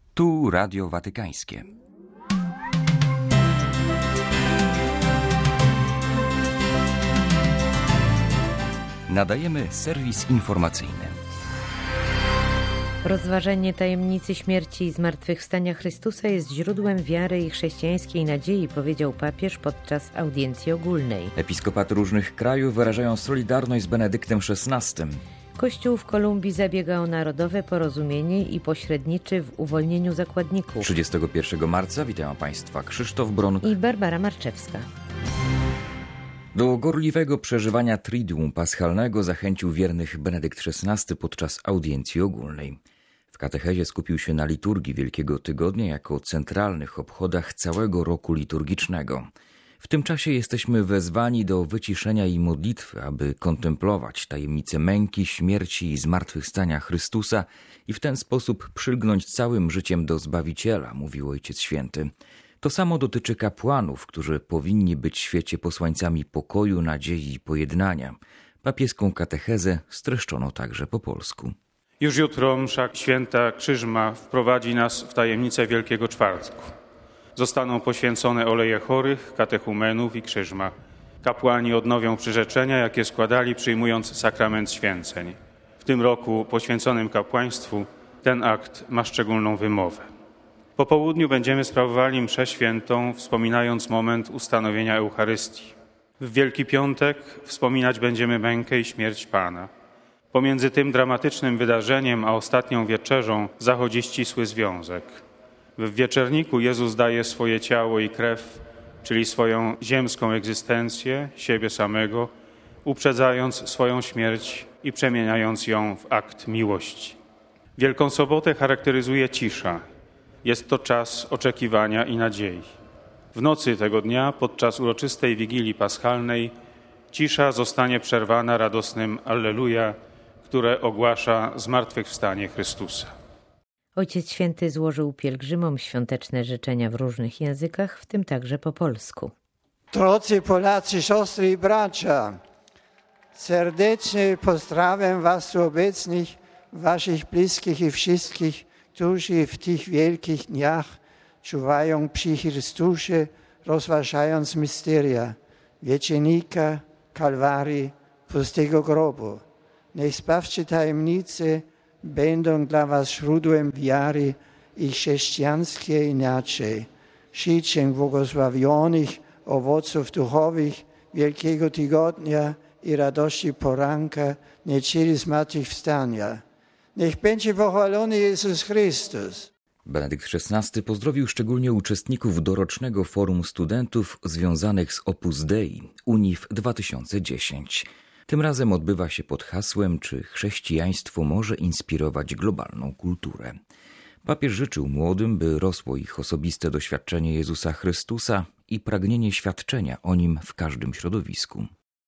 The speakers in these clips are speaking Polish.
Tu Radio Watykańskie. Nadajemy serwis informacyjny. Rozważenie tajemnicy śmierci i zmartwychwstania Chrystusa jest źródłem wiary i chrześcijańskiej nadziei, powiedział papież podczas audiencji ogólnej. Episkopaty różnych krajów wyrażają solidarność z Benedyktem XVI. Kościół w Kolumbii zabiega o narodowe porozumienie i pośredniczy w uwolnieniu zakładników. 31 marca witają Państwa Krzysztof Bron i Barbara Marczewska. Do gorliwego przeżywania Triduum Paschalnego zachęcił wiernych Benedykt XVI podczas audiencji ogólnej. W katechezie skupił się na liturgii Wielkiego Tygodnia jako centralnych obchodach całego roku liturgicznego. W tym czasie jesteśmy wezwani do wyciszenia i modlitwy, aby kontemplować tajemnicę męki, śmierci i zmartwychwstania Chrystusa i w ten sposób przylgnąć całym życiem do Zbawiciela, mówił Ojciec Święty. To samo dotyczy kapłanów, którzy powinni być w świecie posłańcami pokoju, nadziei i pojednania. Papieską katechezę streszczono także po polsku. Już jutro msza święta Krzyżma wprowadzi nas w tajemnicę Wielkiego Czwartku. Zostaną poświęcone oleje chorych, katechumenów i Krzyżma. Kapłani odnowią przyrzeczenia, jakie składali, przyjmując sakrament święceń. W tym roku poświęconym kapłaństwu ten akt ma szczególną wymowę. Po południu będziemy sprawowali mszę świętą, wspominając moment ustanowienia Eucharystii. W Wielki Piątek wspominać będziemy mękę i śmierć Pana. Pomiędzy tym dramatycznym wydarzeniem a ostatnią wieczerzą zachodzi ścisły związek. W wieczerniku Jezus daje swoje ciało i krew, czyli swoją ziemską egzystencję, siebie samego, uprzedzając swoją śmierć i przemieniając ją w akt miłości. Wielką Sobotę charakteryzuje cisza. Jest to czas oczekiwania i nadziei. W nocy tego dnia, podczas uroczystej Wigilii Paschalnej, cisza zostanie przerwana radosnym Alleluja, które ogłasza zmartwychwstanie Chrystusa. Ojciec Święty złożył pielgrzymom świąteczne życzenia w różnych językach, w tym także po polsku. Drodzy Polacy, siostry i bracia, serdecznie pozdrawiam was tu obecnych, waszych bliskich i wszystkich, którzy w tych wielkich dniach czuwają przy Chrystusie, rozważając misteria wieczernika, Kalwarii, pustego grobu. Niech zbawcze tajemnice będą dla was źródłem wiary i chrześcijańskiej inaczej. Życzę błogosławionych owoców duchowych Wielkiego Tygodnia i radości poranka, niedzieli zmartwychwstania. Niech będzie pochwalony Jezus Chrystus. Benedykt XVI pozdrowił szczególnie uczestników dorocznego forum studentów związanych z Opus Dei UNIF 2010. Tym razem odbywa się pod hasłem, czy chrześcijaństwo może inspirować globalną kulturę. Papież życzył młodym, by rosło ich osobiste doświadczenie Jezusa Chrystusa i pragnienie świadczenia o Nim w każdym środowisku.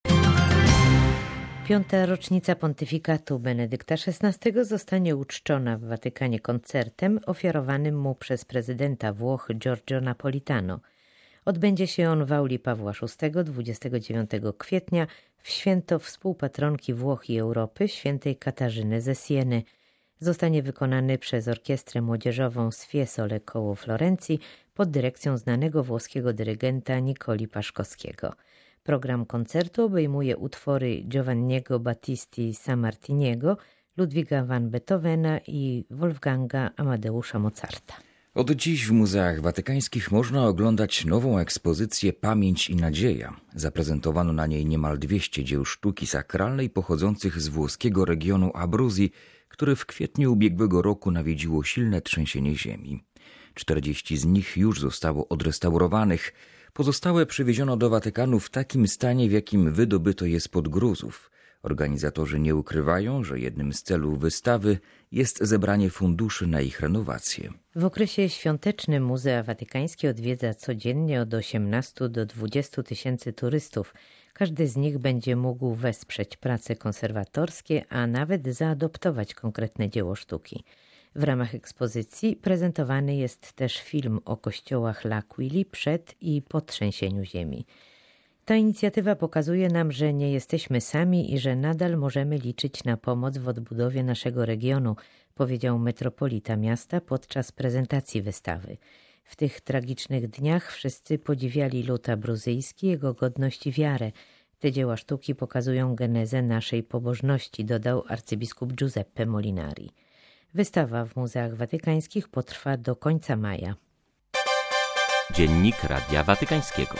5. rocznica pontyfikatu Benedykta XVI zostanie uczczona w Watykanie koncertem ofiarowanym mu przez prezydenta Włoch Giorgio Napolitano. Odbędzie się on w auli Pawła VI 29 kwietnia w święto współpatronki Włoch i Europy, świętej Katarzyny ze Sieny. Zostanie wykonany przez orkiestrę młodzieżową z Fiesole koło Florencji pod dyrekcją znanego włoskiego dyrygenta Nicoli Paszkowskiego. Program koncertu obejmuje utwory Giovanniego Battisti Sammartiniego, Ludwiga van Beethovena i Wolfganga Amadeusza Mozarta. Od dziś w muzeach watykańskich można oglądać nową ekspozycję Pamięć i Nadzieja. Zaprezentowano na niej niemal 200 dzieł sztuki sakralnej pochodzących z włoskiego regionu Abruzji, który w kwietniu ubiegłego roku nawiedziło silne trzęsienie ziemi. 40 z nich już zostało odrestaurowanych. Pozostałe przywieziono do Watykanu w takim stanie, w jakim wydobyto je spod gruzów. Organizatorzy nie ukrywają, że jednym z celów wystawy jest zebranie funduszy na ich renowację. W okresie świątecznym Muzea Watykańskie odwiedza codziennie od 18 do 20 tysięcy turystów. Każdy z nich będzie mógł wesprzeć prace konserwatorskie, a nawet zaadoptować konkretne dzieło sztuki. W ramach ekspozycji prezentowany jest też film o kościołach L'Aquili przed i po trzęsieniu ziemi. Ta inicjatywa pokazuje nam, że nie jesteśmy sami i że nadal możemy liczyć na pomoc w odbudowie naszego regionu, powiedział metropolita miasta podczas prezentacji wystawy. W tych tragicznych dniach wszyscy podziwiali lud abruzyjski, jego godność i wiarę. Te dzieła sztuki pokazują genezę naszej pobożności, dodał arcybiskup Giuseppe Molinari. Wystawa w muzeach watykańskich potrwa do końca maja. Dziennik Radia Watykańskiego.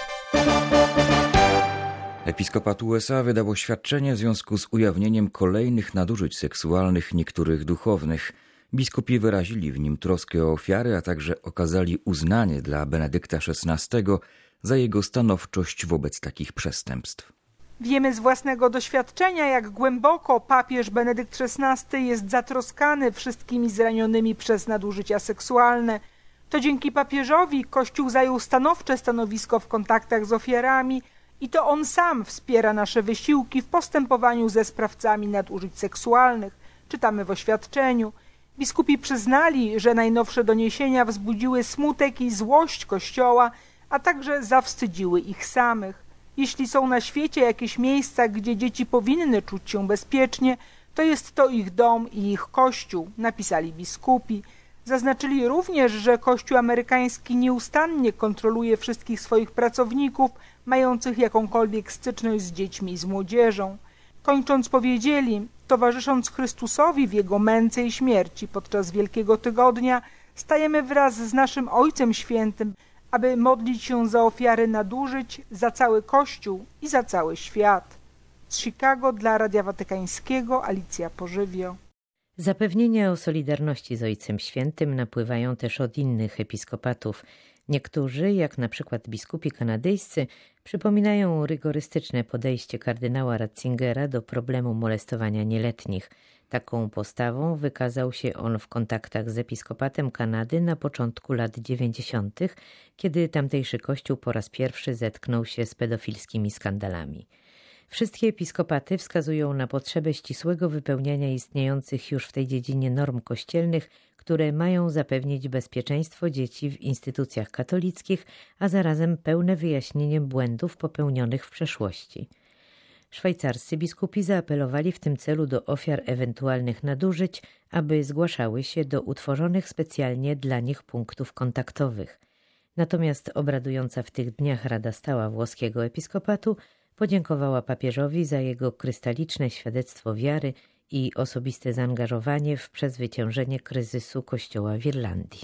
Episkopat USA wydał oświadczenie w związku z ujawnieniem kolejnych nadużyć seksualnych niektórych duchownych. Biskupi wyrazili w nim troskę o ofiary, a także okazali uznanie dla Benedykta XVI za jego stanowczość wobec takich przestępstw. Wiemy z własnego doświadczenia, jak głęboko papież Benedykt XVI jest zatroskany wszystkimi zranionymi przez nadużycia seksualne. To dzięki papieżowi Kościół zajął stanowcze stanowisko w kontaktach z ofiarami i to on sam wspiera nasze wysiłki w postępowaniu ze sprawcami nadużyć seksualnych. Czytamy w oświadczeniu. Biskupi przyznali, że najnowsze doniesienia wzbudziły smutek i złość Kościoła, a także zawstydziły ich samych. Jeśli są na świecie jakieś miejsca, gdzie dzieci powinny czuć się bezpiecznie, to jest to ich dom i ich Kościół, napisali biskupi. Zaznaczyli również, że Kościół amerykański nieustannie kontroluje wszystkich swoich pracowników mających jakąkolwiek styczność z dziećmi i z młodzieżą. Kończąc powiedzieli, towarzysząc Chrystusowi w Jego męce i śmierci podczas Wielkiego Tygodnia, stajemy wraz z naszym Ojcem Świętym, aby modlić się za ofiary nadużyć, za cały Kościół i za cały świat. Z Chicago dla Radia Watykańskiego Alicja Pożywio. Zapewnienia o solidarności z Ojcem Świętym napływają też od innych episkopatów. Niektórzy, jak na przykład biskupi kanadyjscy, przypominają rygorystyczne podejście kardynała Ratzingera do problemu molestowania nieletnich. Taką postawą wykazał się on w kontaktach z episkopatem Kanady na początku lat 90., kiedy tamtejszy kościół po raz pierwszy zetknął się z pedofilskimi skandalami. Wszystkie episkopaty wskazują na potrzebę ścisłego wypełniania istniejących już w tej dziedzinie norm kościelnych, które mają zapewnić bezpieczeństwo dzieci w instytucjach katolickich, a zarazem pełne wyjaśnienie błędów popełnionych w przeszłości. Szwajcarscy biskupi zaapelowali w tym celu do ofiar ewentualnych nadużyć, aby zgłaszały się do utworzonych specjalnie dla nich punktów kontaktowych. Natomiast obradująca w tych dniach Rada Stała Włoskiego Episkopatu podziękowała papieżowi za jego krystaliczne świadectwo wiary i osobiste zaangażowanie w przezwyciężenie kryzysu Kościoła w Irlandii.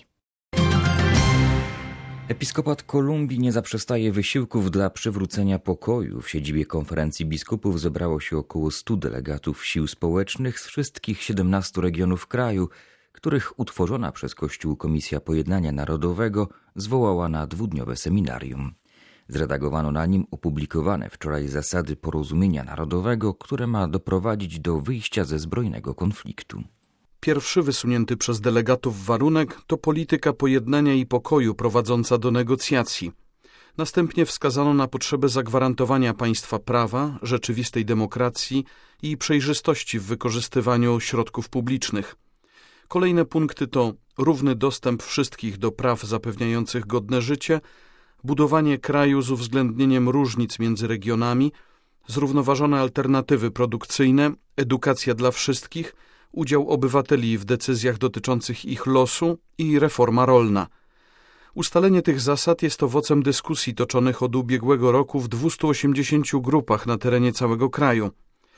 Episkopat Kolumbii nie zaprzestaje wysiłków dla przywrócenia pokoju. W siedzibie konferencji biskupów zebrało się około 100 delegatów sił społecznych z wszystkich 17 regionów kraju, których utworzona przez Kościół Komisja Pojednania Narodowego zwołała na 2-dniowe seminarium. Zredagowano na nim opublikowane wczoraj zasady porozumienia narodowego, które ma doprowadzić do wyjścia ze zbrojnego konfliktu. Pierwszy wysunięty przez delegatów warunek to polityka pojednania i pokoju prowadząca do negocjacji. Następnie wskazano na potrzebę zagwarantowania państwa prawa, rzeczywistej demokracji i przejrzystości w wykorzystywaniu środków publicznych. Kolejne punkty to równy dostęp wszystkich do praw zapewniających godne życie, budowanie kraju z uwzględnieniem różnic między regionami, zrównoważone alternatywy produkcyjne, edukacja dla wszystkich, udział obywateli w decyzjach dotyczących ich losu i reforma rolna. Ustalenie tych zasad jest owocem dyskusji toczonych od ubiegłego roku w 280 grupach na terenie całego kraju.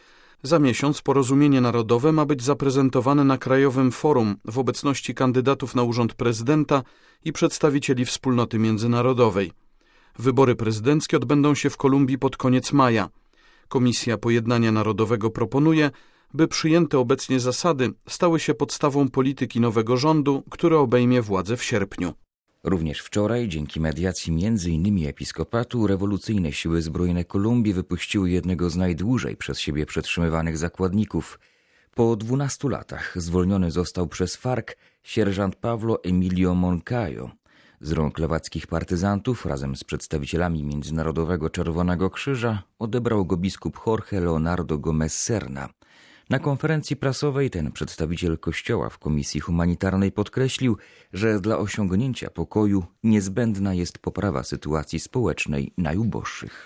Za miesiąc porozumienie narodowe ma być zaprezentowane na Krajowym Forum w obecności kandydatów na urząd prezydenta i przedstawicieli wspólnoty międzynarodowej. Wybory prezydenckie odbędą się w Kolumbii pod koniec maja. Komisja Pojednania Narodowego proponuje, by przyjęte obecnie zasady stały się podstawą polityki nowego rządu, który obejmie władzę w sierpniu. Również wczoraj, dzięki mediacji m.in. episkopatu, rewolucyjne siły zbrojne Kolumbii wypuściły jednego z najdłużej przez siebie przetrzymywanych zakładników. Po 12 latach zwolniony został przez FARC sierżant Pablo Emilio Moncayo. Z rąk lewackich partyzantów razem z przedstawicielami Międzynarodowego Czerwonego Krzyża odebrał go biskup Jorge Leonardo Gómez Serna. Na konferencji prasowej ten przedstawiciel Kościoła w Komisji Humanitarnej podkreślił, że dla osiągnięcia pokoju niezbędna jest poprawa sytuacji społecznej najuboższych.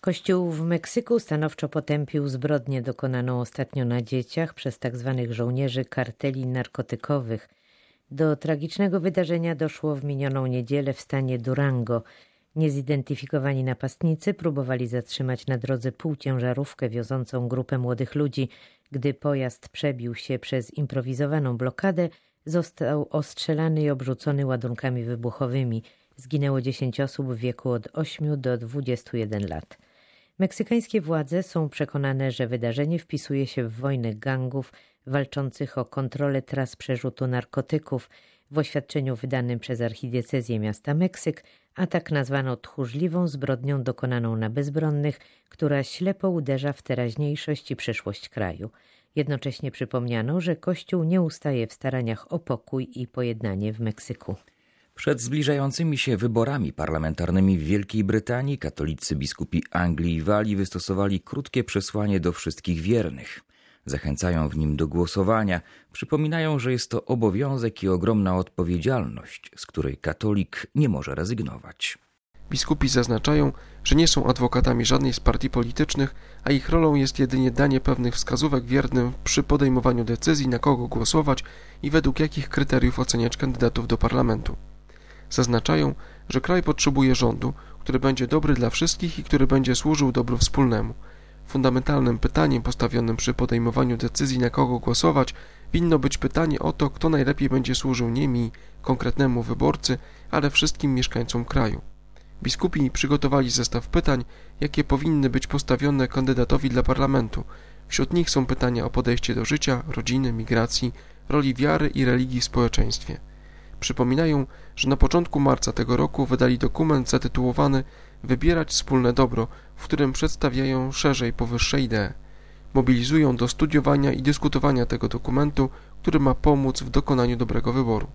Kościół w Meksyku stanowczo potępił zbrodnię dokonaną ostatnio na dzieciach przez tzw. żołnierzy karteli narkotykowych. Do tragicznego wydarzenia doszło w minioną niedzielę w stanie Durango. Niezidentyfikowani napastnicy próbowali zatrzymać na drodze półciężarówkę wiozącą grupę młodych ludzi. Gdy pojazd przebił się przez improwizowaną blokadę, został ostrzelany i obrzucony ładunkami wybuchowymi. Zginęło 10 osób w wieku od 8 do 21 lat. Meksykańskie władze są przekonane, że wydarzenie wpisuje się w wojnę gangów walczących o kontrolę tras przerzutu narkotyków. W oświadczeniu wydanym przez archidiecezję miasta Meksyk atak nazwano tchórzliwą zbrodnią dokonaną na bezbronnych, która ślepo uderza w teraźniejszość i przyszłość kraju. Jednocześnie przypomniano, że Kościół nie ustaje w staraniach o pokój i pojednanie w Meksyku. Przed zbliżającymi się wyborami parlamentarnymi w Wielkiej Brytanii katolicy biskupi Anglii i Walii wystosowali krótkie przesłanie do wszystkich wiernych. Zachęcają w nim do głosowania, przypominają, że jest to obowiązek i ogromna odpowiedzialność, z której katolik nie może rezygnować. Biskupi zaznaczają, że nie są adwokatami żadnej z partii politycznych, a ich rolą jest jedynie danie pewnych wskazówek wiernym przy podejmowaniu decyzji, na kogo głosować i według jakich kryteriów oceniać kandydatów do parlamentu. Zaznaczają, że kraj potrzebuje rządu, który będzie dobry dla wszystkich i który będzie służył dobru wspólnemu. Fundamentalnym pytaniem postawionym przy podejmowaniu decyzji, na kogo głosować, winno być pytanie o to, kto najlepiej będzie służył nie mi, konkretnemu wyborcy, ale wszystkim mieszkańcom kraju. Biskupi przygotowali zestaw pytań, jakie powinny być postawione kandydatowi dla parlamentu. Wśród nich są pytania o podejście do życia, rodziny, migracji, roli wiary i religii w społeczeństwie. Przypominają, że na początku marca tego roku wydali dokument zatytułowany „Wybierać wspólne dobro”, w którym przedstawiają szerzej powyższe idee. Mobilizują do studiowania i dyskutowania tego dokumentu, który ma pomóc w dokonaniu dobrego wyboru.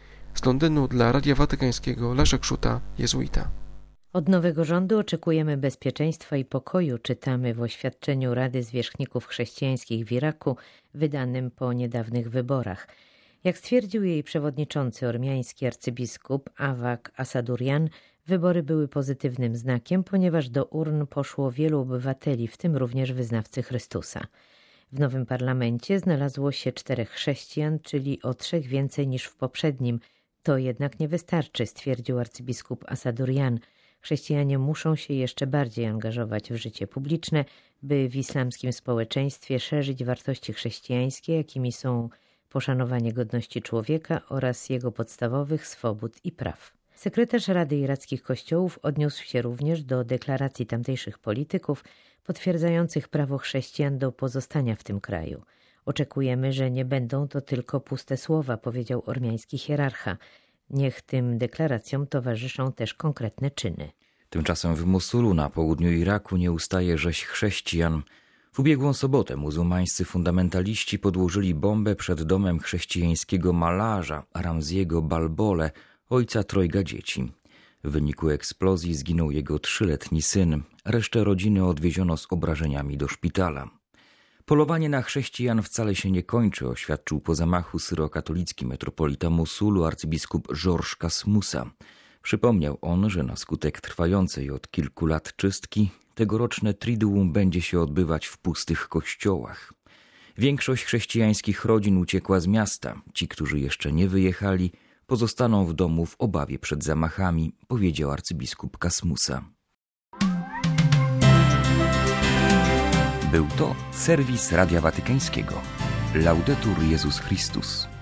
Z Londynu dla Radia Watykańskiego Leszek Szuta, jezuita. Od nowego rządu oczekujemy bezpieczeństwa i pokoju, czytamy w oświadczeniu Rady Zwierzchników Chrześcijańskich w Iraku, wydanym po niedawnych wyborach. Jak stwierdził jej przewodniczący ormiański arcybiskup Awak Asadurian, wybory były pozytywnym znakiem, ponieważ do urn poszło wielu obywateli, w tym również wyznawcy Chrystusa. W nowym parlamencie znalazło się 4 chrześcijan, czyli o 3 więcej niż w poprzednim. To jednak nie wystarczy, stwierdził arcybiskup Asadurian. Chrześcijanie muszą się jeszcze bardziej angażować w życie publiczne, by w islamskim społeczeństwie szerzyć wartości chrześcijańskie, jakimi są poszanowanie godności człowieka oraz jego podstawowych swobód i praw. Sekretarz Rady Irackich Kościołów odniósł się również do deklaracji tamtejszych polityków potwierdzających prawo chrześcijan do pozostania w tym kraju. Oczekujemy, że nie będą to tylko puste słowa, powiedział ormiański hierarcha. Niech tym deklaracjom towarzyszą też konkretne czyny. Tymczasem w Mosulu na południu Iraku nie ustaje rzeź chrześcijan. W ubiegłą sobotę muzułmańscy fundamentaliści podłożyli bombę przed domem chrześcijańskiego malarza Ramziego Balbole, ojca 3 dzieci. W wyniku eksplozji zginął jego 3-letni syn. Resztę rodziny odwieziono z obrażeniami do szpitala. Polowanie na chrześcijan wcale się nie kończy, oświadczył po zamachu syrokatolicki metropolita Mosulu arcybiskup Georges Kasmusa. Przypomniał on, że na skutek trwającej od kilku lat czystki tegoroczne Triduum będzie się odbywać w pustych kościołach. Większość chrześcijańskich rodzin uciekła z miasta. Ci, którzy jeszcze nie wyjechali, pozostaną w domu w obawie przed zamachami, powiedział arcybiskup Kasmusa. Był to serwis Radia Watykańskiego. Laudetur Jezus Chrystus.